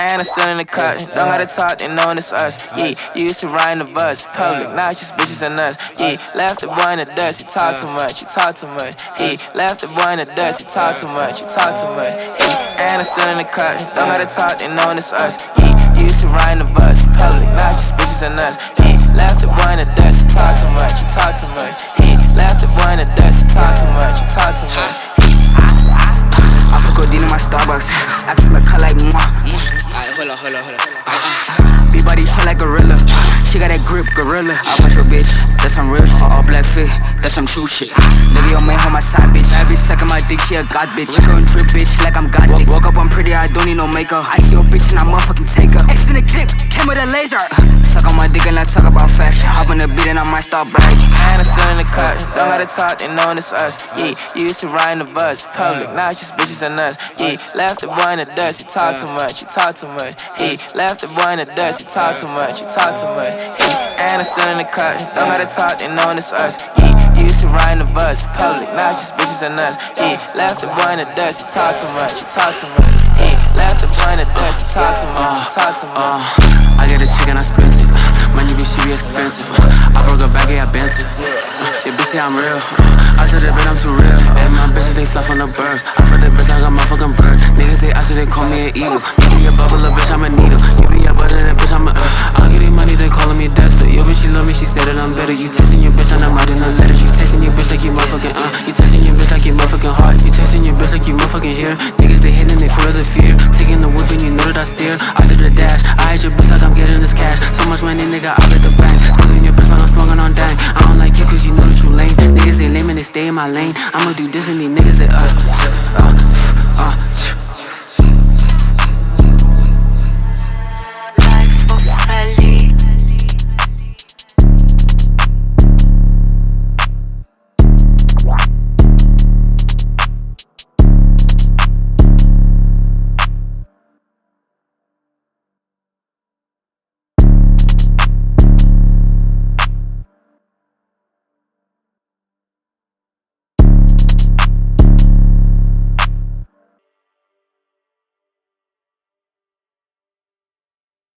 And I'm still in the cut. Don't gotta talk, they know it's us. Yeah, you used to ride in the bus. Public, now it's just bitches and us. Yeah, left the boy in the dust. You talk too much, you talk too much. Yeah, left the boy in the dust. You talk too much, you talk too much. Yeah, and I'm still in the cut. Don't gotta talk, they know it's us. Yeah, you used to ride in the bus. Public, now it's just bitches and us. Yeah, left the boy in the dust. You talk too much, you talk too much. Yeah, left the boy in the dust. You talk too much, you talk too much. I put codeine in my Starbucks. I keep my cut like moi. Hold up. B-body feel like gorilla. She got that grip, gorilla. I fuck your bitch, that's some real shit. All black fit, that's some true shit. Nigga, your man hold my side bitch. That bitch sucking my dick, she a god bitch. Lick her and drip bitch, like I'm god dick. Woke up, I'm pretty, I don't need no makeup. I see your bitch and I motherfucking take her. Extended clip, came with a laser. Suck on my dick and I talk about fashion. Hop on the beat and I might start bragging. And I'm still in the cut. Don't gotta talk, they know it's us. Yeah, you used to ride in the bus. Public, now it's just bitches and us. Yeah, left the boy in the dust. You talk too much, you talk too much. Yeah, left the boy in the dust. You talk too much, you talk too much. Yeah, and I'm still in the cut. Don't gotta talk, they know it's us. Yeah, you used to ride in the bus. Public, now it's just bitches and us. Yeah, left the boy in the dust. You talk too much, you talk too much. Yeah, left the boy in the dust. You talk too much, you talk too much. I get a chick and I spent it. My nigga, she be expensive. I broke her back, yeah, I bent it. Your bitch say I'm real. I said that bitch, I'm too real. And my bitches, they fly from the birds. I fuck that bitch like a motherfucking bird. Niggas, they out, they call me an eagle. You be a bubble, a bitch, I'm a needle. You be a butter, that bitch, I'm a I'll get it money, they calling me Dexter. Yo, bitch, she love me, she said that I'm better. You texting your bitch and I'm writing the letters. You texting your bitch like you motherfucking You texting your bitch like you motherfucking heart. You texting your bitch like you motherfucking here. Niggas, they hitting, they full of the fear. Taking the whip and you know that I steer. I did the dash, I hate your bitch like I'm getting this cash. So much money, nigga, I bet the bank. Looking your bitch like I'm smoking on dang. I don't like you cause you know that you lame. Niggas, they lame and they stay in my lane. I'ma do this and these niggas, they